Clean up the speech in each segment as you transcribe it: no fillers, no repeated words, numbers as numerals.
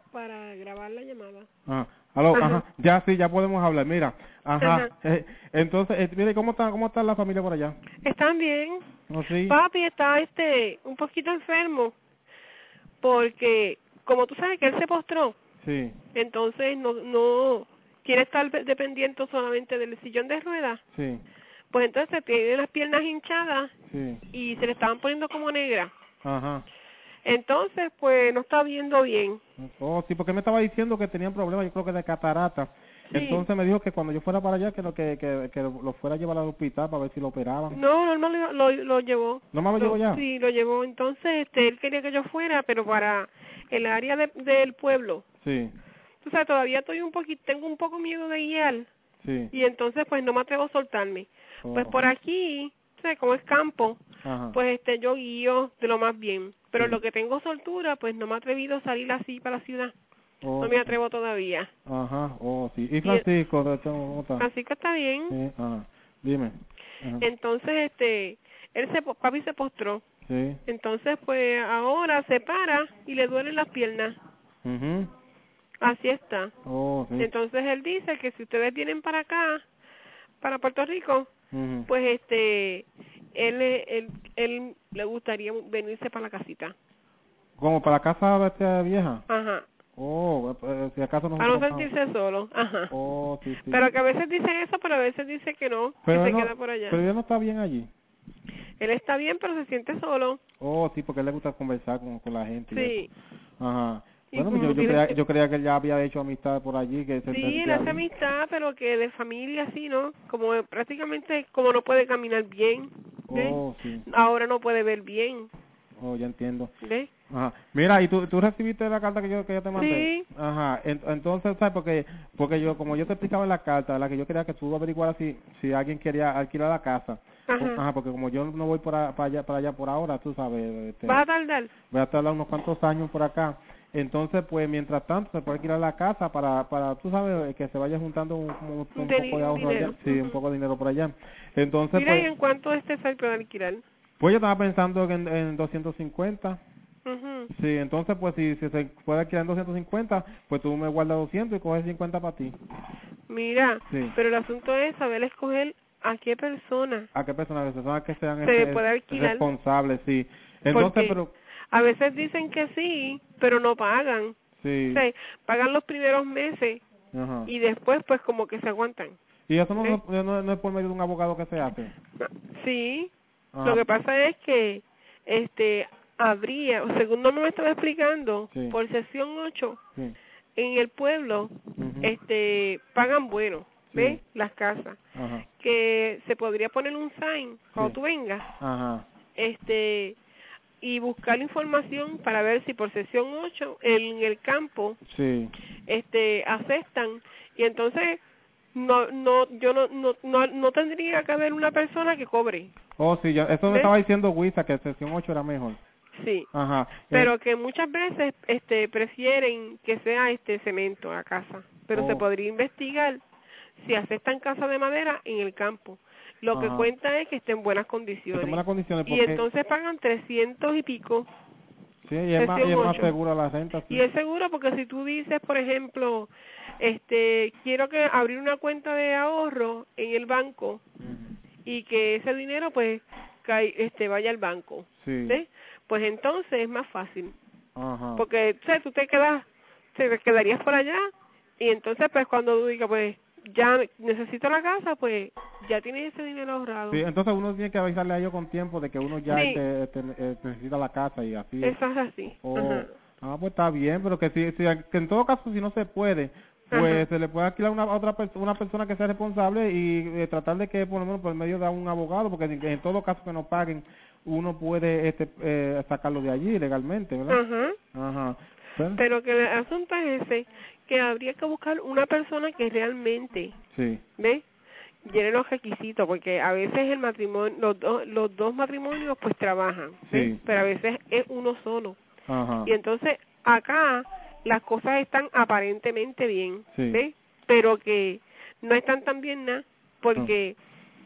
para grabar la llamada. Aló, Ajá. ya sí, ya podemos hablar, mira, Ajá. entonces, mire, ¿cómo está la familia por allá? ¿Están bien? ¿No, sí? Papi está un poquito enfermo porque como tú sabes que él se postró, Sí, entonces no quiere estar dependiente solamente del sillón de ruedas. sí, Pues entonces tiene las piernas hinchadas sí, y se le estaban poniendo como negras. ajá. Entonces, pues no está viendo bien. Oh, sí, porque me estaba diciendo que tenían problemas, yo creo que de catarata. Sí. Entonces me dijo que cuando yo fuera para allá, que lo fuera a llevar al hospital para ver si lo operaban. No lo llevó. ¿No me lo llevo ya? Sí, lo llevó. Entonces, él quería que yo fuera, pero para el área del pueblo. Sí, O sea, todavía tengo un poco miedo de guiar. sí. Y entonces, pues no me atrevo a soltarme. Pues Oh, por aquí, o sea, como es campo, ajá, pues yo guío de lo más bien. Pero sí. lo que tengo soltura, pues no me he atrevido a salir así para la ciudad. No Oh, me sí. atrevo todavía. Ajá, oh, sí. ¿Y Y Francisco, cómo está? así que está bien. Sí, ajá. Dime. Ajá. Entonces, papi se postró. Sí. Entonces, pues ahora se para y le duelen las piernas. Mhm. Así está. Oh, sí. Entonces él dice que si ustedes vienen para acá, para Puerto Rico, Mhm. pues él le gustaría venirse para la casita. ¿Como para la casa de esta vieja? Ajá. Oh, si acaso Para no nosotros vamos. sentirse solo. Ajá. Oh, sí, sí. Pero que a veces dice eso, pero a veces dice que no, que Pero él se no, queda por allá. pero él no está bien allí. Él está bien, pero se siente solo. Oh, sí, porque a él le gusta conversar con la gente y eso. Sí. Ajá. Y Bueno, pues como tiene yo creía que él ya había hecho amistad por allí, que se Sí, él sentía hace bien. amistad, pero que de familia así, ¿no? Como prácticamente como no puede caminar bien, ¿ves? Oh, sí. Ahora no puede ver bien, Oh, ya entiendo. ¿ves? Ajá. Mira, ¿y tú recibiste la carta que yo te mandé? Sí, Ajá. Entonces, ¿sabes? Porque yo, como yo te explicaba en la carta, la que yo quería que tú averiguaras si alguien quería alquilar la casa. ajá. Ajá, porque como yo no voy para allá por ahora, tú sabes, ¿Vas a tardar? voy a estar unos cuantos años por acá. Entonces, pues, mientras tanto, se puede alquilar la casa para tú sabes, que se vaya juntando un poco de Un ahorro allá. dinero. Sí, un Ujú. poco de dinero por allá. Entonces, Mira, ¿y pues, en cuánto sale para alquilar? pues yo estaba pensando en 250. Mhm. Sí, entonces, pues, si se puede alquilar en 250, pues tú me guardas 200 y coges 50 para ti. Mira, Sí. pero el asunto es saber escoger a qué persona ¿A qué personas? Personas que sean se puede alquilar, responsables, sí. Entonces, porque pero, a veces dicen que sí, pero no pagan. O sí. sea, pagan los primeros meses Ajá. y después pues como que se aguantan. Y eso ¿Ves? no es por medio de un abogado que se hace. Sí, lo Ajá. que pasa es que habría, según no me estaba explicando, Sí, por sección 8 sí. en el pueblo Mhm. pagan bueno, ¿ves? Sí. Las casas. Ajá. Que se podría poner un sign cuando Sí. tú vengas, Ajá. y buscar información para ver si por sección 8 en el campo Sí. aceptan, y entonces yo no tendría que haber una persona que cobre, Oh, sí, ya, eso me ¿ves? estaba diciendo Wisa, que sesión 8 era mejor. Sí, Ajá. pero que muchas veces prefieren que sea cemento a casa, pero se Oh, podría investigar si aceptan casa de madera en el campo. Lo que ajá. cuenta es que esté en buenas Que tome condiciones, las condiciones y porque, entonces pagan 300 y pico, sí, y sección es más 8. segura la renta, Y sí. es seguro porque si tú dices, por ejemplo, quiero que abrir una cuenta de ahorro en el banco Ujú. y que ese dinero pues vaya al banco, Sí. ¿sí? Pues entonces es más fácil, Ajá. porque tú te quedarías por allá, y entonces pues cuando tú digas pues ya necesito la casa, pues ya tienes ese dinero Sí, ahorrado. entonces uno tiene que avisarle a ellos con tiempo de que uno ya Sí, necesita la casa y así. eso es así. Ajá. Oh, pues está bien, pero que en todo caso si no se puede, Ajá. pues se le puede alquilar una persona que sea responsable y tratar de que por lo menos por medio de un abogado, porque en todo caso que no paguen, uno puede sacarlo de allí legalmente, ¿verdad? Ajá. Ajá. Pero, Pero que el asunto es ese, que habría que buscar una persona que realmente, sí, ¿ves? Llene los requisitos, porque a veces el matrimonio, los dos matrimonios pues trabajan, ¿ves? sí, Pero a veces es uno solo. ajá, Y entonces acá las cosas están aparentemente bien, sí, ¿ves? Pero que no están tan bien nada, ah, porque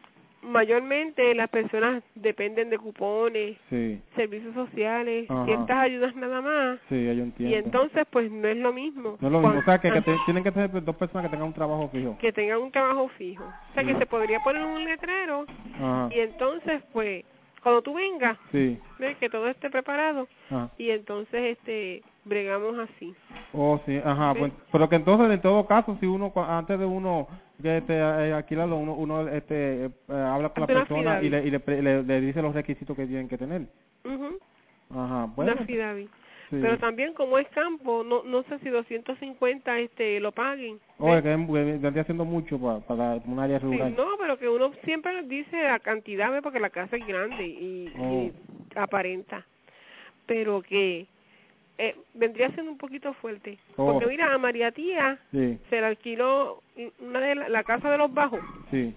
mayormente las personas dependen de cupones, Sí. servicios sociales, Ajá. ciertas ayudas nada más. Sí, yo entiendo. Y entonces, pues, no es lo mismo. No es lo mismo, o sea, que Ajá. tienen que tener dos personas que tengan un trabajo fijo. Que tengan un trabajo fijo. O sea, Sí. que se podría poner un letrero Ajá. y entonces, pues, cuando tú vengas, Sí. ves que todo esté preparado Ajá. y entonces, bregamos así. Oh, sí, ajá, ¿Ves? pues, pero que entonces en todo caso, si uno, antes de uno que alquilarlo, uno habla con la Hacer una persona y affidavit. le dice los requisitos que tienen que tener. Ujú. Ajá, Una bueno, affidavit. Pero sí. también como es campo, no sé si 250 lo paguen. Oh, es ¿Ves? que vendría haciendo mucho para un área Sí, rural. no, pero que uno siempre dice la cantidad, ¿ves? Porque la casa es grande Oh, y aparenta. Pero que vendría siendo un poquito fuerte. oh, Porque mira, a María Tía sí, se le alquiló una de la casa de los bajos, sí,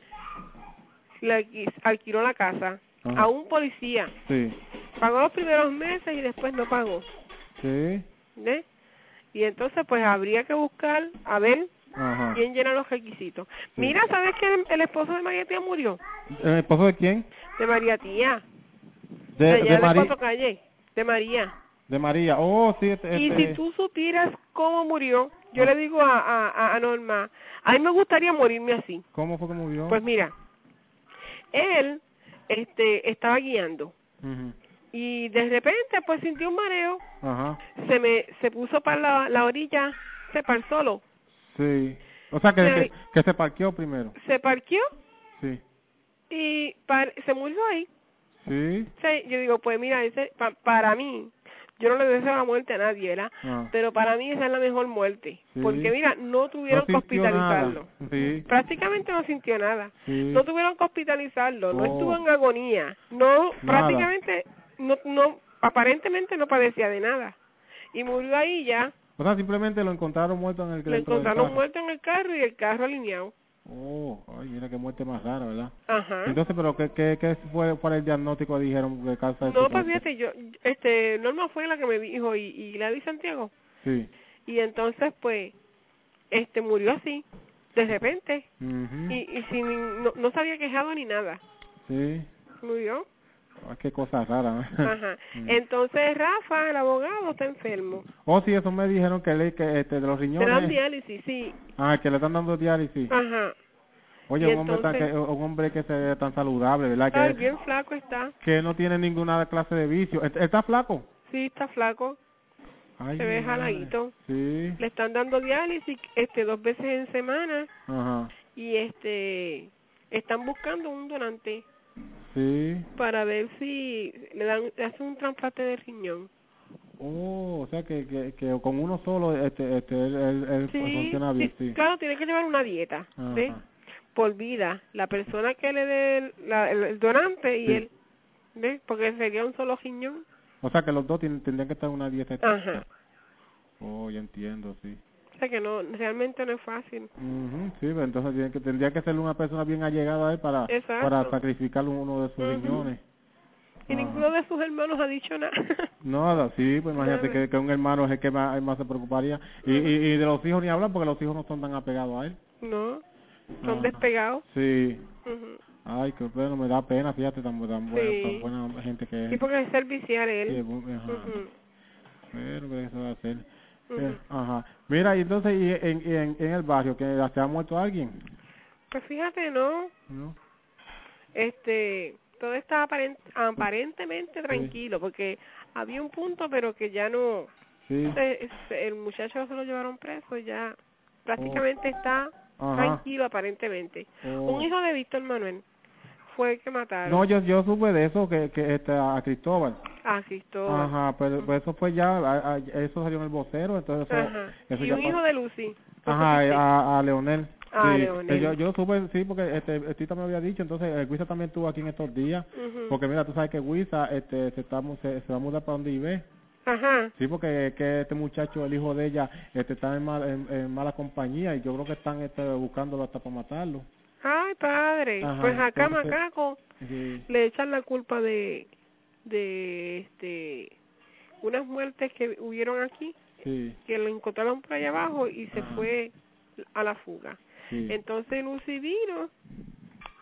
alquiló la casa a ajá, un policía. sí, Pagó los primeros meses y después no pagó. sí, ¿Ves? Y entonces pues habría que buscar a ver ajá, quién llena los requisitos. sí. Mira, ¿sabes que el esposo de María Tía murió? ¿El esposo de quién? De María Tía, de allá de Cuatro Calles, de María. de María. Oh, sí, Y si tú supieras cómo murió, yo ah, le digo a Norma, a mí me gustaría morirme así. ¿cómo fue que murió? Pues mira, él estaba guiando Ujú. y de repente pues sintió un mareo, Ajá, se puso para la orilla, para el solo, sí. O sea, que se parqueó primero. se parqueó Sí, y se murió ahí. sí. Sí, yo digo, pues mira, para mí, yo no le deseo la muerte a nadie, ¿verdad? Ah, Pero para mí esa es la mejor muerte. sí. Porque mira, no No tuvieron que sintió nada. hospitalizarlo. Sí, Prácticamente no sintió nada. sí. No tuvieron que hospitalizarlo, no estuvo Oh, en agonía. No, nada. prácticamente, aparentemente no padecía de nada. Y murió ahí ya. O sea, simplemente lo encontraron muerto Lo dentro del encontraron carro. muerto en el carro y el carro alineado. Oh, ay, mira qué muerte más rara, ¿verdad? Ajá. Entonces, pero ¿qué fue para el diagnóstico? Dijeron de causa de su No, pues muerte. fíjate, Norma fue la que me dijo y Gladys Santiago. Sí. Y entonces, pues, murió así, de repente, Mhm. y no se había quejado ni nada. Sí. Murió. Ah, qué cosa rara, ¿no? Ajá. Entonces, Rafa, el abogado, está enfermo. Oh, sí, eso me dijeron que de los Le dan riñones. diálisis, sí. Ah, que le están dando diálisis. Ajá. Oye, Y un entonces, hombre que se ve tan saludable, ¿verdad? ay, bien flaco está. Que no tiene ninguna clase de vicio. ¿Está flaco? Sí, está flaco. Ay, Se mi ve madre. jaladito. Sí. Le están dando diálisis 2 veces en semana Ajá. y están buscando un donante Sí. para ver si le hacen un trasplante de riñón. Oh, o sea que con uno solo él Sí, funciona bien, sí, sí. claro, tiene que llevar una dieta, ¿ves? Ajá. Por vida, la persona que le dé el donante y Sí. él, ¿ves? Porque sería un solo riñón. O sea que los dos tendrían que estar en una dieta Ajá. estricta. Oh, ya entiendo, sí. O sea que no, realmente no es fácil. Mhm, sí, pero entonces tendría que ser una persona bien allegada a él para Exacto. sacrificar uno de sus Ujú. riñones. Y Ajá. ninguno de sus hermanos ha dicho nada. Nada, sí, pues imagínate Nada. que un hermano es el que más se preocuparía. Ujú. Y de los hijos ni hablar porque los hijos no son tan apegados a él. No, son Ajá. despegados. Sí. Ujú. Ay, qué bueno, me da pena, fíjate, tan Sí. buena gente que Sí, es. porque es servicial Sí, él. ajá. Ujú. Pero que eso va a hacer. Ujú. Ajá. Mira, y entonces, en el barrio, que se ha muerto alguien? Pues fíjate, ¿no? ¿No? Todo está aparentemente Sí, tranquilo, porque había un punto, pero que ya no, sí. el muchacho se lo llevaron preso, ya Oh, prácticamente está ajá. tranquilo aparentemente. Un Oh. hijo de Víctor Manuel fue el que No, mataron yo supe de eso, a Cristóbal. a Cristóbal. Ajá, pero eso fue ya, eso salió en el vocero, entonces Ajá. eso Y ya un hijo pasó. de Lucy, ¿no Ajá, supiste? a Leonel. Ah, Sí, Leonel. yo supe, sí, porque Tita me había dicho, entonces Guisa también estuvo aquí en estos días, Ujú. porque mira, tú sabes que Guisa se va a mudar para donde vive. Ajá. Sí, porque que este muchacho, el hijo de ella, está en mala compañía y yo creo que están buscándolo hasta para matarlo. Ay, padre. Ajá, Pues acá entonces, Macaco sí, le echan la culpa de unas muertes que hubieron aquí, sí, que lo encontraron por allá abajo y se ajá, fue a la fuga. sí, Entonces Lucy vino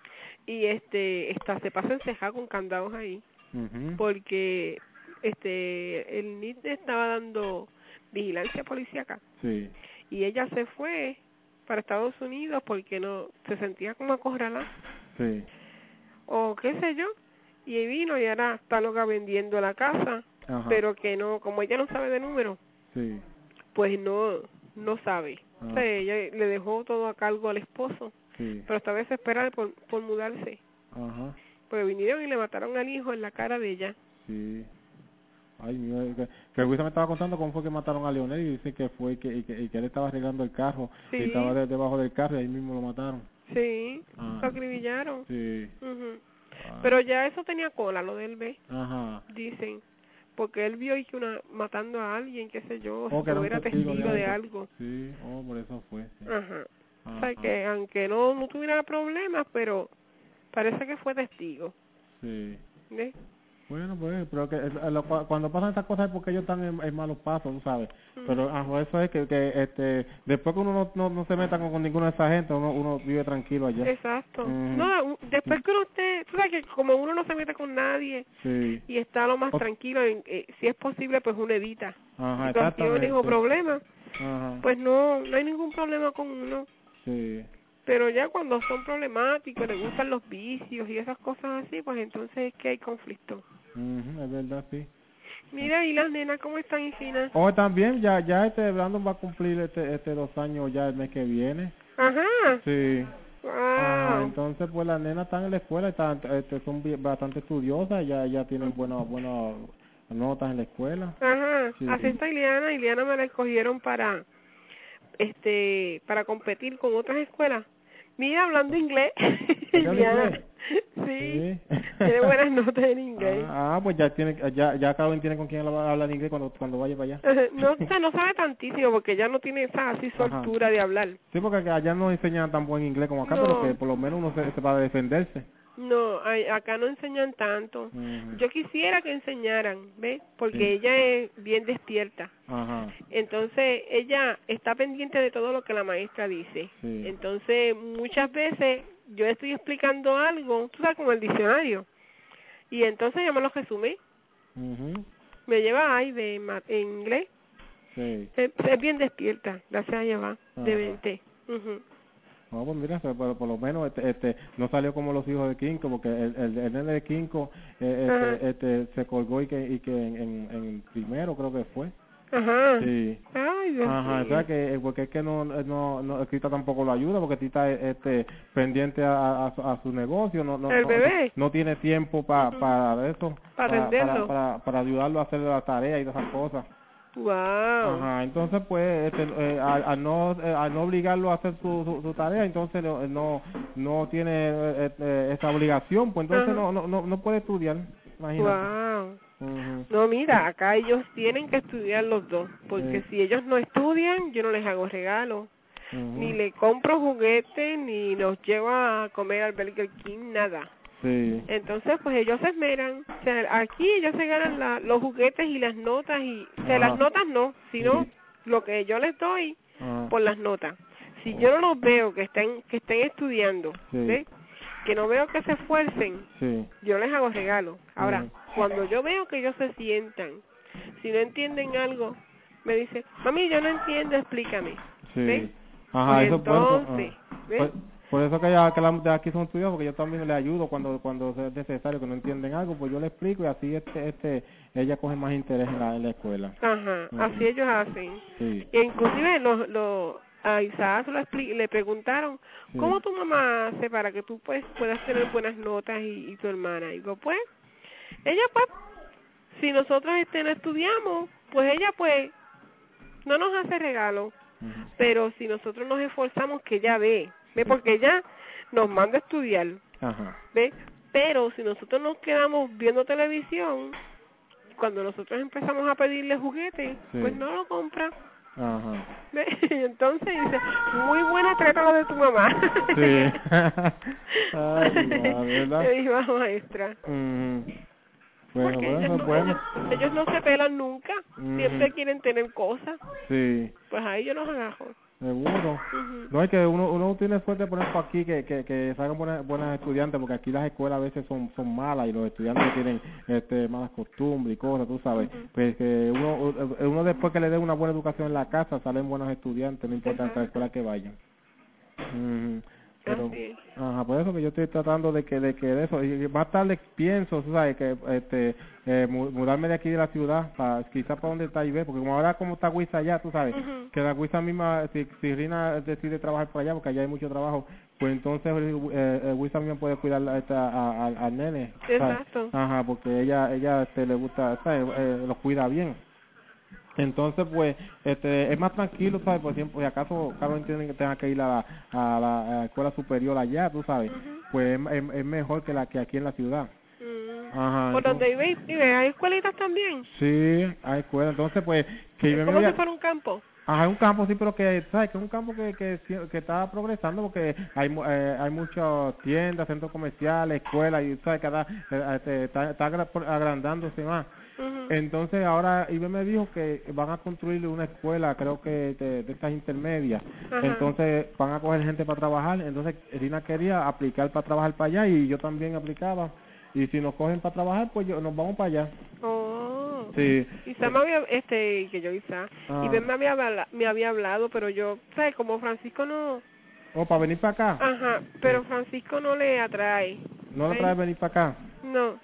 y se pasa encejada con candados ahí, Mhm. porque el NIT estaba dando vigilancia policíaca Sí. y ella se fue para Estados Unidos porque no se sentía como acorralada Sí. o qué sé yo, y vino y ahora está loca vendiendo la casa, Ajá. pero que no, como ella no sabe de números, Sí. pues no sabe. O sea, ella le dejó todo a cargo al esposo, Sí. pero está desesperada por mudarse, Ajá. porque vinieron y le mataron al hijo en la cara de ella. Sí. Ay, mío, que Luisa me estaba contando cómo fue que mataron a Leonel y dice que fue y que él estaba arreglando el carro y Sí, estaba debajo del carro y ahí mismo lo mataron. sí, Ah, lo acribillaron. sí. Ujú. Ah, Pero ya eso tenía cola, lo del B, ajá. dicen, porque él vio y que matando a alguien, qué sé yo, Oh, que era o un era testigo testigo de algo. Sí, oh, por eso fue, sí. Ajá. O sea, Ajá. que aunque no tuviera problemas, pero parece que fue testigo. Sí. ¿Ves? Bueno, pues, pero que cuando pasan estas cosas es porque ellos están en malos pasos, tú sabes. Pero Ujú. eso es que después que uno no se meta con ninguna de esa gente, uno vive tranquilo allá. Exacto. Mhm. No, después que uno esté, tú sabes que como uno no se mete con nadie Sí. y está lo más O- tranquilo, si es posible, pues uno evita Ajá, situaciones o exactamente. problemas, Ajá. pues no hay ningún problema con uno. Sí. Pero ya cuando son problemáticos, les gustan los vicios y esas cosas así, pues entonces es que hay conflicto. Mhm, es verdad, sí. Mira, ¿y las nenas cómo están, Ifina? Oh, también ya Brandon va a cumplir este 2 años ya el mes que viene. Ajá. Sí. Ajá, Wow. entonces pues las nenas están en la escuela, son bastante estudiosas, ya tienen buenas notas en la escuela. Ajá. Sí. Así está Ileana. Ileana me la escogieron para competir con otras escuelas. Mira, hablando inglés, ¿Ella habla Ileana, inglés? sí, Sí. tiene buenas notas en inglés. Pues ya Carolyn tiene con quién hablar inglés cuando vaya para allá. No sabe tantísimo porque ya no tiene esa así Ajá. soltura de hablar. Sí, porque allá no enseñan tan buen inglés como acá, pero que No, por lo menos uno se va a defenderse. no, acá no enseñan tanto. Ujú. Yo quisiera que enseñaran, ¿ves? Sí. Porque ella es bien despierta. Ajá. Entonces, ella está pendiente de todo lo que la maestra dice. Sí. Entonces, muchas veces yo estoy explicando algo, tú sabes, como el diccionario. Y entonces ella me lo resume. Mhm. Me lleva ahí en inglés. Sí. Es bien despierta, gracias a Jehová, de Ajá. mente. Ujú. No, pues mira, por lo menos no salió como los hijos de Kinko, porque el nene de Kinko Ajá, se colgó y que en primero creo que fue. ajá. Sí. Ay, Dios Ajá, o sea mío. que porque es que no Tita tampoco lo ayuda, porque Tita pendiente a su negocio, El bebé, no tiene tiempo para eso, para atenderlo. para ayudarlo a hacer la tarea y esas cosas. Wow. Ajá, entonces pues al no obligarlo a hacer su tarea, entonces no tiene esa obligación, pues entonces Ajá. no puede estudiar, imagínate. Wow. Mhm. No, mira, acá ellos tienen que estudiar los dos, porque si ellos no estudian, yo no les hago regalo, ni Mhm. le compro juguetes, ni los llevo a comer al Burger King, nada. Sí. Entonces, pues ellos se esmeran. O sea, aquí ellos se ganan los juguetes y las notas, o sea, las Ajá. notas no, sino Sí. lo que yo les doy Ajá. por las notas. Si Oh, yo no los veo que estén estudiando, sí. ¿ves? Que no veo que se esfuercen, Sí. yo les hago regalo. Ahora, Mhm. cuando yo veo que ellos se sientan, si no entienden algo, me dice, mami, yo no entiendo, explícame. ¿Ves? Sí. Pues Ajá, eso bueno, entonces, ¿ves? por eso que ya que las de aquí son estudiados, porque yo también le ayudo cuando es necesario, que no entienden algo, pues yo le explico y así ella coge más interés en la escuela. Ajá, así Ujú. ellos hacen. Sí. E inclusive a Isaac le preguntaron, Sí. ¿cómo tu mamá hace para que tú pues puedas tener buenas notas y tu hermana? Y digo, pues, ella pues, si nosotros no estudiamos, pues ella pues no nos hace regalo, Ujú. pero si nosotros nos esforzamos, que ella ve, Sí. porque ella nos manda a estudiar, Ajá. ve, pero si nosotros nos quedamos viendo televisión, cuando nosotros empezamos a pedirle juguetes, pues Sí. no lo compra. Ajá. ¿Ve? Y entonces dice, muy buena trata lo de tu mamá. Sí. Ay, madre, Le ¿verdad? dijo la maestra. Mhm. Bueno, Porque bueno, ellos eso es no, bueno. ellos no se pelan nunca, Mhm. siempre quieren tener cosas. Sí. Pues ahí yo los agarro. Seguro. No es que uno tiene suerte, por ejemplo, aquí que salgan buenas estudiantes, porque aquí las escuelas a veces son malas y los estudiantes tienen malas costumbres y cosas, tú sabes. Pues que uno después que le dé una buena educación en la casa, salen buenos estudiantes, no importa a la escuela que vayan. Pero, ajá, por eso que yo estoy tratando de que de eso, y más tarde pienso, tú sabes, que mudarme de aquí de la ciudad, quizás para donde está Ibe, porque como ahora como está Huiza allá, tú sabes, que la Huiza misma, si Rina decide trabajar por allá, porque allá hay mucho trabajo, pues entonces Huiza misma puede cuidar al nene, ¿sabes? Exacto. Ajá, porque ella le gusta, ¿sabes? Lo cuida bien. Entonces, pues, es más tranquilo, ¿sabes? Por ejemplo, si acaso Carlos entiende que tenga que ir a la escuela superior allá, tú sabes, pues es mejor que aquí en la ciudad. Ajá. ¿Por donde vive hay escuelitas también? Sí, hay escuela. Entonces, pues, que ¿Es como si fuera un campo? Ajá, es un campo, sí, pero que, ¿sabes? Que es un campo que está progresando porque hay muchas tiendas, centros comerciales, escuelas, y, ¿sabes? Está agrandándose más. Entonces ahora Ibe me dijo que van a construirle una escuela, creo que de estas intermedias. Entonces van a coger gente para trabajar. Entonces Rina quería aplicar para trabajar para allá y yo también aplicaba. Y si nos cogen para trabajar, pues nos vamos para allá. Oh. Sí. Isa me había, que yo Isa, y Ben me había hablado, pero yo, ¿sabes? Como Francisco no... Oh, para venir para acá. Ajá, pero Francisco no le atrae. ¿No le trae venir para acá? No,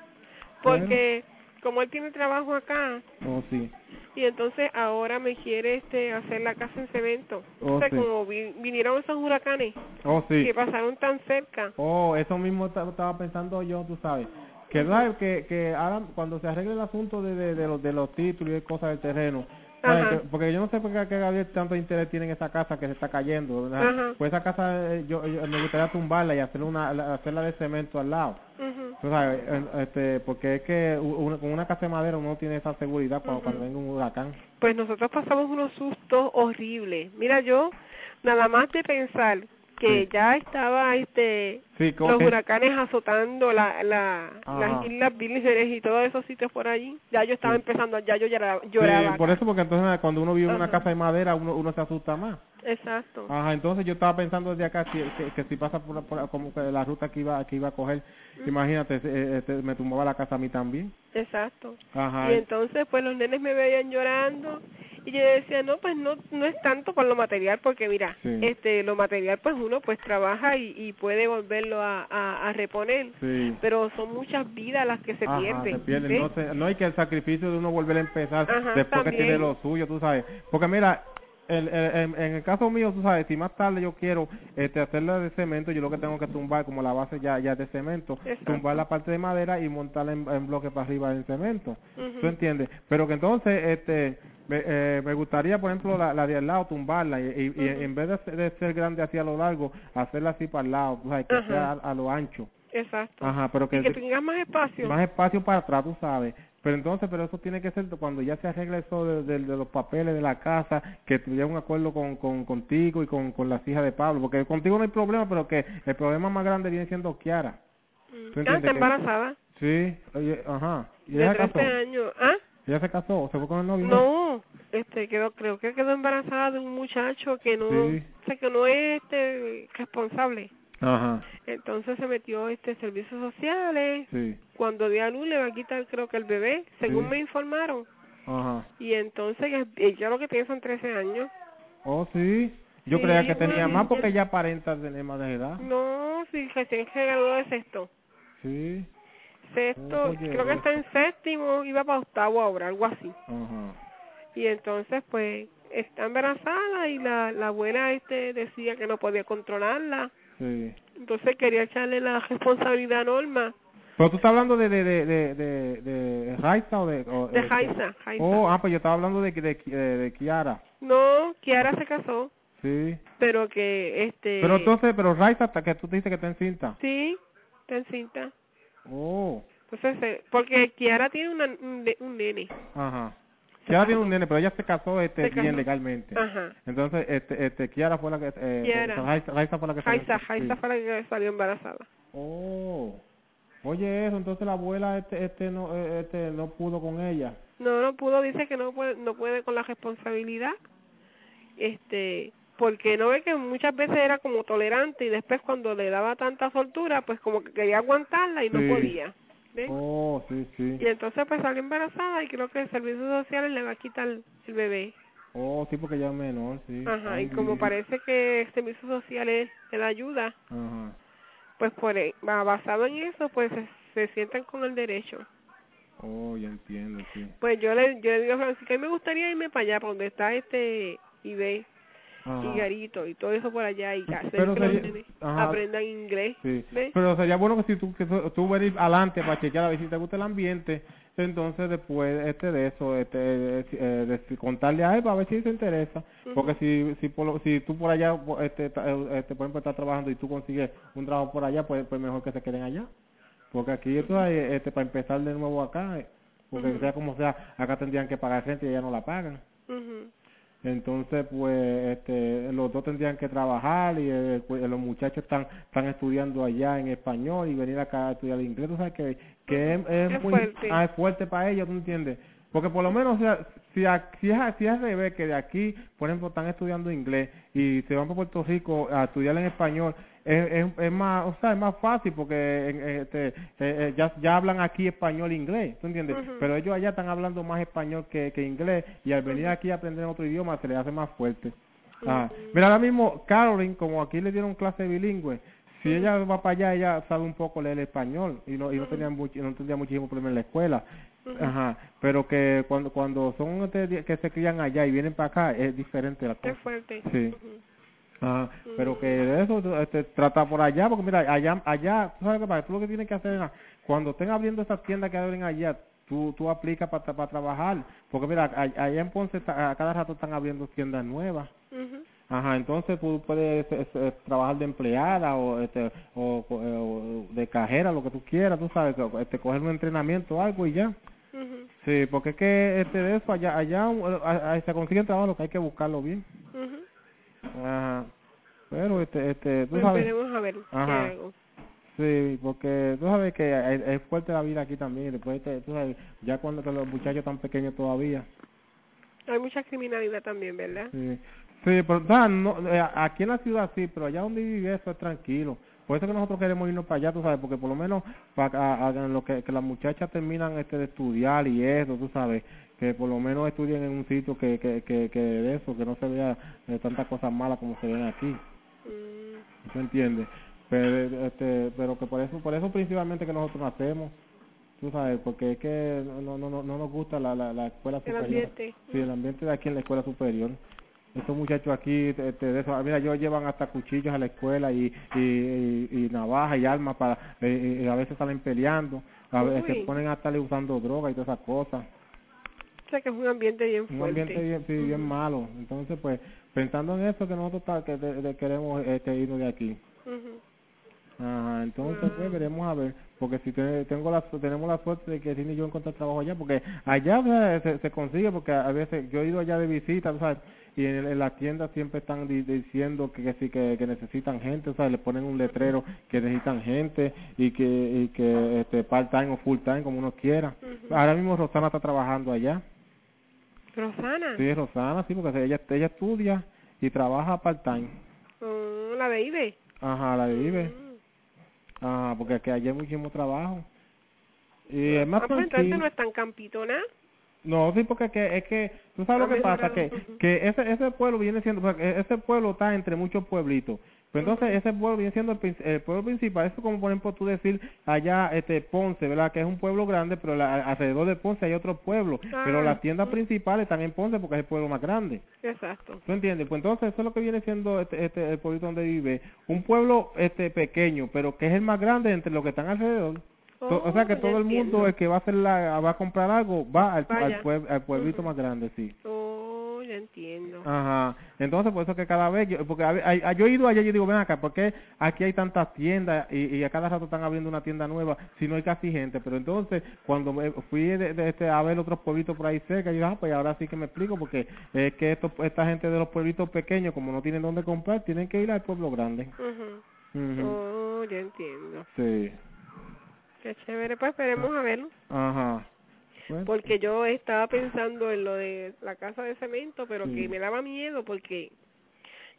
porque como él tiene trabajo acá, oh, sí. y entonces ahora me quiere hacer la casa en cemento. Oh, o sea, sí. como vinieron esos huracanes sí. que pasaron tan cerca. Oh, eso mismo estaba pensando yo, tú sabes. Que que ahora cuando se arregle el asunto de los títulos y cosas del terreno, porque yo no sé por qué Gabriel tanto interés tiene en esa casa que se está cayendo, ¿verdad? Pues esa casa yo me gustaría tumbarla y hacerla de cemento al lado. Tú sabes, porque es que con una casa de madera uno tiene esa seguridad cuando venga un huracán. Pues nosotros pasamos unos sustos horribles. Mira, yo nada más de pensar que ya estaba los huracanes azotando las Islas Vírgenes y todos esos sitios por allí, ya yo estaba empezando, ya yo lloraba. Sí, por eso, porque entonces cuando uno vive en una casa de madera uno se asusta más. Exacto. Ajá, entonces yo estaba pensando desde acá que si pasa por como que la ruta que iba a coger, imagínate, me tumbaba la casa a mí también. Exacto. Ajá. Y entonces pues los nenes me veían llorando y yo decía, no, pues no es tanto por lo material, porque mira, lo material pues uno pues trabaja y puede volverlo a reponer, pero son muchas vidas las que se pierden. Se pierden. No hay que el sacrificio de uno volver a empezar después que tiene lo suyo, tú sabes, porque mira, en el caso mío, tú sabes, si más tarde yo quiero hacerla de cemento, yo lo que tengo que tumbar, como la base ya de cemento, tumbar la parte de madera y montarla en bloque para arriba en cemento. ¿Tú entiendes? Pero que entonces me gustaría, por ejemplo, la de al lado tumbarla y en vez de ser grande así a lo largo, hacerla así para el lado, tú sabes, que sea a lo ancho. Exacto. Ajá, pero que tengas más espacio. Más espacio para atrás, tú sabes. Pero eso tiene que ser cuando ya se arregle eso de los papeles de la casa, que tuviera un acuerdo contigo y con las hijas de Pablo, porque contigo no hay problema, pero que el problema más grande viene siendo Kiara. ¿Está embarazada? Sí, oye, ajá. ¿Y de 13 años. ¿Ah? ¿Ella se casó o se fue con el novio? No, creo que quedó embarazada de un muchacho que no, que no es responsable. Ajá. Entonces se metió servicios sociales. Sí. Cuando dio a luz le va a quitar creo que el bebé, según me informaron. Ajá. Y entonces ella lo que tiene son 13 años. Oh, sí. Yo creía que tenía más porque ella aparenta tener más de edad. No, sí, recién se graduó de sexto. Sí. Sexto, creo que está en séptimo, iba para octavo ahora, algo así. Ajá. Y entonces pues está embarazada y la abuela decía que no podía controlarla. Sí. Entonces quería echarle la responsabilidad a Norma. Pero tú estás hablando de Raiza o de Raiza. Oh, pues yo estaba hablando de Kiara. No, Kiara se casó. Sí. Pero que Pero entonces, Raiza, hasta que tú te dices que está encinta. Sí, está encinta. Oh. Entonces, porque Kiara tiene un nene. Ajá. Kiara tiene un nene, pero ella se casó bien legalmente. Ajá. Entonces, Kiara fue la que Raiza fue la que Raiza fue la que salió embarazada. Oh. Oye, eso, entonces la abuela no pudo con ella. No pudo, dice que no puede con la responsabilidad. porque no ve que muchas veces era como tolerante y después cuando le daba tanta soltura, pues como que quería aguantarla y no podía. ¿Ves? Oh, sí, sí. Y entonces pues salió embarazada y creo que el servicio social le va a quitar el bebé. Oh, sí, porque ya es menor, sí. Ajá, Ay, y como parece que el servicio social le da ayuda, ajá. pues basado en eso, pues se sientan con el derecho. Oh, ya entiendo, sí. Pues yo le digo a Francisca, a mí me gustaría irme para allá, para donde está Ibe y Garito y todo eso por allá y hacer que los nenes aprendan inglés. Sí. ¿Ves? Pero sería bueno que si tú venís adelante para chequear a ver si te gusta el ambiente, entonces después de eso contarle a él para ver si se interesa, porque si tú por allá por ejemplo estás trabajando y tú consigues un trabajo por allá, pues mejor que se queden allá, porque aquí esto para empezar de nuevo acá, porque sea como sea, acá tendrían que pagar gente y allá no la pagan. Entonces, pues, los dos tendrían que trabajar y pues, los muchachos están estudiando allá en español y venir acá a estudiar inglés. Tú sabes que es muy fuerte. Es fuerte para ellos, ¿tú entiendes? Porque por lo menos, o sea, si es al revés, que de aquí, por ejemplo, están estudiando inglés y se van para Puerto Rico a estudiar en español, es más, o sea, es más fácil porque ya hablan aquí español e inglés, ¿tú entiendes? Pero ellos allá están hablando más español que inglés y al venir aquí a aprender otro idioma se les hace más fuerte. Mira, ahora mismo Caroline, como aquí le dieron clase bilingüe, si ella va para allá, ella sabe un poco leer español y no tendría muchísimo problema en la escuela. Pero que cuando son que se crían allá y vienen para acá es diferente la cosa. Es fuerte. Sí. Pero que de eso trata por allá, porque mira, allá, tú sabes qué pasa, tú lo que tienes que hacer es, cuando estén abriendo esas tiendas que abren allá, tú aplicas para trabajar, porque mira, allá en Ponce a cada rato están abriendo tiendas nuevas. Entonces tú puedes trabajar de empleada o de cajera, lo que tú quieras, tú sabes, coger un entrenamiento o algo y ya. Sí, porque es que de eso allá se consigue trabajo, lo que hay que buscarlo bien. Pero tú pues sabes. Veremos a ver qué hago. Sí, porque tú sabes que es fuerte la vida aquí también. Después tú sabes, ya cuando los muchachos están pequeños todavía. Hay mucha criminalidad también, ¿verdad? Sí, pero aquí en la ciudad sí, pero allá donde vive eso es tranquilo. Por eso que nosotros queremos irnos para allá, tú sabes, porque por lo menos en lo que las muchachas terminan de estudiar y eso, tú sabes, que por lo menos estudien en un sitio que de eso, que no se vea tantas cosas malas como se ven aquí. ¿Tú entiendes? Pero que por eso principalmente que nosotros nacemos, tú sabes, porque es que no nos gusta la escuela superior. El ambiente. Sí, el ambiente de aquí en la escuela superior. Estos muchachos aquí, de eso, mira, ellos llevan hasta cuchillos a la escuela y navajas y armas y a veces salen peleando, a veces se ponen a estarle usando droga y todas esas cosas. O sea que es un ambiente bien fuerte. Un ambiente bien malo. Entonces, pues, pensando en eso, que nosotros queremos irnos de aquí. Entonces pues veremos a ver, porque si tenemos la suerte de que Cindy y yo encontrar trabajo allá, porque allá se consigue, porque a veces yo he ido allá de visita, ¿sabes? Y en las tiendas siempre están diciendo que necesitan gente, o sea, le ponen un letrero que necesitan gente y que part-time o full-time, como uno quiera. Ahora mismo Rosana está trabajando allá. ¿Rosana? Sí, Rosana, sí, porque ella estudia y trabaja part-time. ¿La de Ibe? La de Ibe. Porque aquí hay muchísimo trabajo. Y es más tranquilo. Entonces no es tan campitona. No, sí, porque es que tú sabes lo que pasa, que ese pueblo viene siendo, ese pueblo está entre muchos pueblitos. Pero entonces ese pueblo viene siendo el pueblo principal. Eso como por ejemplo tú decir allá Ponce, ¿verdad? Que es un pueblo grande, pero alrededor de Ponce hay otros pueblos. Pero las tiendas principales están en Ponce porque es el pueblo más grande. Exacto. ¿Tú entiendes? Pues entonces eso es lo que viene siendo el pueblito donde vive. Un pueblo pequeño, pero que es el más grande entre los que están alrededor. O sea que todo el mundo, el que va a comprar algo, va al pueblito más grande, sí. Ya entiendo. Entonces, por eso que cada vez, porque yo he ido allá y yo digo, ven acá, ¿por qué aquí hay tantas tiendas y a cada rato están abriendo una tienda nueva si no hay casi gente? Pero entonces, cuando fui a ver otros pueblitos por ahí cerca, yo dije, pues ahora sí que me explico, porque es que esta gente de los pueblitos pequeños, como no tienen dónde comprar, tienen que ir al pueblo grande. Ya entiendo. Sí. Qué chévere, pues esperemos a verlo. Bueno. Porque yo estaba pensando en lo de la casa de cemento, pero que me daba miedo porque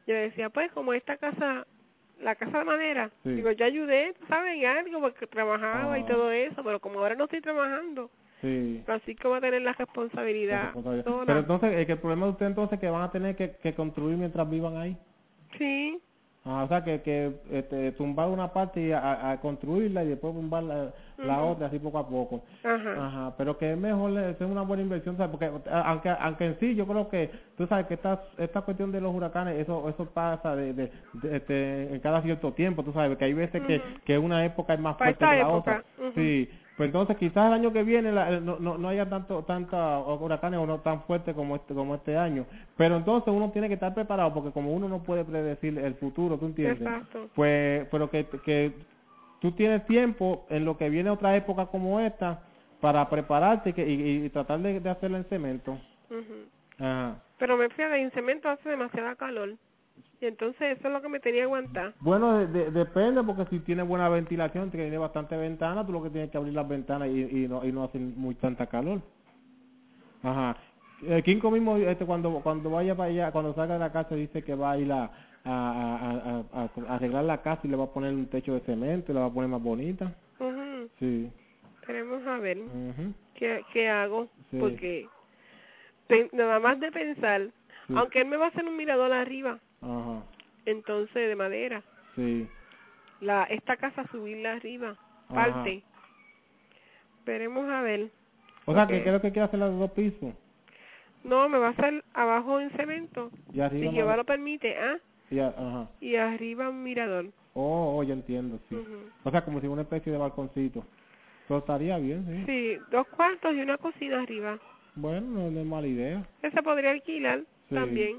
Yo le decía, pues, como esta casa, la casa de madera, digo, yo ayudé, ¿sabes? En algo, porque trabajaba y todo eso, pero como ahora no estoy trabajando, así que voy a tener la responsabilidad sola. Pero entonces, el problema de usted entonces es que van a tener que construir mientras vivan ahí. Sí. O sea, que tumbar una parte y a construirla y después tumbar la otra, así poco a poco. Ajá. Pero que es mejor, es una buena inversión, ¿sabes? Porque aunque en sí yo creo que, tú sabes que esta cuestión de los huracanes, eso pasa en cada cierto tiempo, tú sabes, que hay veces que una época es más fuerte que la otra. Sí. Pues entonces quizás el año que viene no haya tanta huracanes o no tan fuerte como este año, pero entonces uno tiene que estar preparado porque como uno no puede predecir el futuro, ¿tú entiendes? Exacto. Pues pero que tú tienes tiempo en lo que viene otra época como esta para prepararte y tratar de hacerlo en cemento. Ajá. Pero me fíjate, en cemento hace demasiada calor. Y entonces eso es lo que me tenía que aguantar. Bueno, depende, porque si tiene buena ventilación, tiene bastante ventana, tú lo que tienes que abrir las ventanas y no hace muy tanta calor. Ajá. Kinko mismo, cuando vaya para allá, cuando salga de la casa, dice que va a ir a arreglar la casa y le va a poner un techo de cemento y la va a poner más bonita. Sí. Queremos a ver qué hago, porque nada más de pensar, aunque él me va a hacer un mirador arriba, entonces de madera, esta casa subirla arriba, parte, veremos a ver. O sea, que creo que quiere hacer los 2 pisos. No, me va a hacer abajo en cemento, y arriba si Jehová lo permite, y arriba un mirador. Ya entiendo, sí. O sea, como si una especie de balconcito. Pero estaría bien, sí. Sí, 2 cuartos y una cocina arriba. Bueno, no es mala idea. Se podría alquilar también.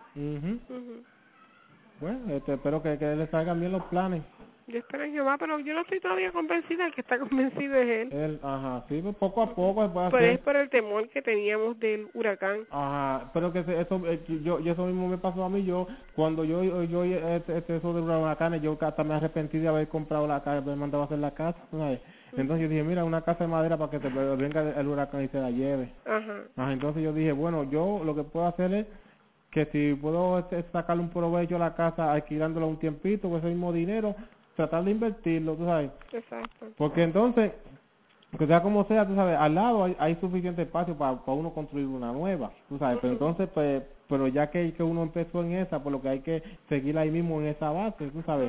Bueno, espero que le salgan bien los planes. Yo espero en Jehová, pero yo no estoy todavía convencida. El que está convencido es él. Sí, pues poco a poco se puede hacer. Pero es por el temor que teníamos del huracán. Pero que eso mismo me pasó a mí. Cuando yo eso del huracán, yo hasta me arrepentí de haber comprado la casa, me mandaba a hacer la casa, ¿sabes? Entonces yo dije, mira, una casa de madera para que te venga el huracán y se la lleve. Entonces yo dije, bueno, yo lo que puedo hacer es que si puedo sacarle un provecho a la casa alquilándola un tiempito con ese mismo dinero, tratar de invertirlo, tú sabes. Exacto. Porque entonces, que sea como sea, tú sabes, al lado hay suficiente espacio para uno construir una nueva, tú sabes. Pero entonces, pero ya que uno empezó en esa, por lo que hay que seguir ahí mismo en esa base, tú sabes.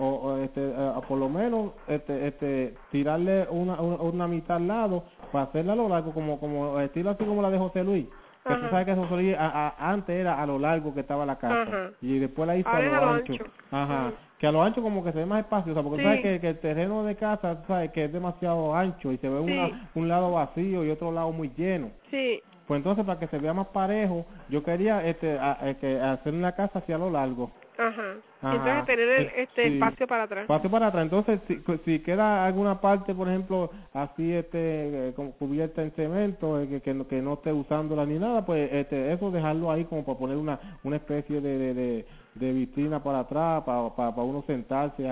Por lo menos, tirarle una mitad al lado para hacerla a lo largo, como estilo así como la de José Luis. Que tú sabes que José Luis antes era a lo largo que estaba la casa. Y después la hizo a lo ancho. Que a lo ancho como que se ve más espaciosa, porque tú sabes que el terreno de casa, tú sabes que es demasiado ancho y se ve un lado vacío y otro lado muy lleno. Pues entonces, para que se vea más parejo, yo quería hacer una casa hacia lo largo. Entonces tener espacio para atrás. Espacio para atrás. Entonces, si queda alguna parte, por ejemplo, así como cubierta en cemento, que no esté usándola ni nada, pues eso dejarlo ahí como para poner una especie de vitrina para atrás, para uno sentarse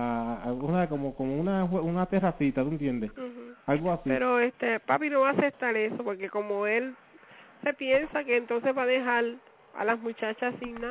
como una terracita, ¿tú entiendes? Algo así. Pero papi no va a aceptar eso, porque como él se piensa que entonces va a dejar a las muchachas sin nada.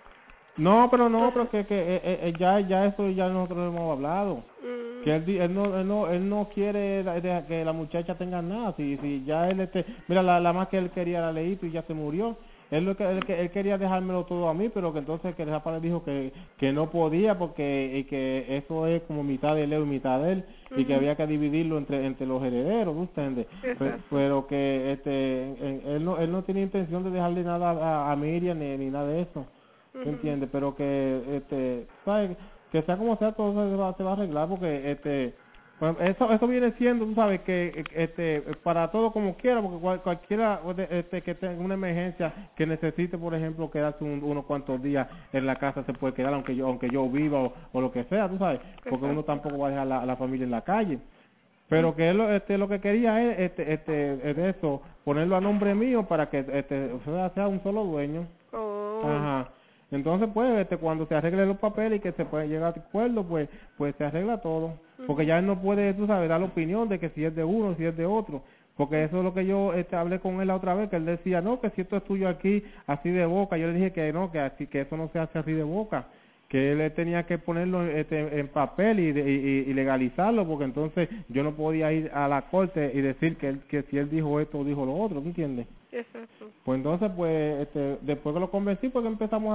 No, pero que ya eso ya nosotros hemos hablado. Que él no quiere que la muchacha tenga nada. Si ya él mira, la más que él quería la Leito y ya se murió. Él quería dejármelo todo a mí, pero que entonces que el rapaz le dijo que no podía porque que eso es como mitad de Leo y mitad de él y que había que dividirlo entre los herederos, ¿entiendes? Pero que él no tenía intención de dejarle nada a Miriam ni nada de eso. ¿Me entiendes? Pero que ¿sabes? Que sea como sea, todo se va a arreglar porque pues eso viene siendo, tú sabes, que para todo como quiera, porque cualquiera que tenga una emergencia que necesite, por ejemplo, quedarse unos cuantos días en la casa se puede quedar aunque yo viva o lo que sea, tú sabes, porque uno tampoco va a dejar a la familia en la calle. Pero que él lo que quería es eso, ponerlo a nombre mío para que sea un solo dueño. Entonces, pues, cuando se arreglen los papeles y que se puede llegar a acuerdo, pues se arregla todo. Porque ya él no puede, tú sabes, dar la opinión de que si es de uno, si es de otro. Porque eso es lo que yo hablé con él la otra vez, que él decía, no, que si esto es tuyo aquí, así de boca. Yo le dije que no, que eso no se hace así de boca, que él tenía que ponerlo en papel y legalizarlo, porque entonces yo no podía ir a la corte y decir que si él dijo esto o dijo lo otro, ¿tú entiendes? Exacto. Pues entonces, pues, después que lo convencí, pues empezamos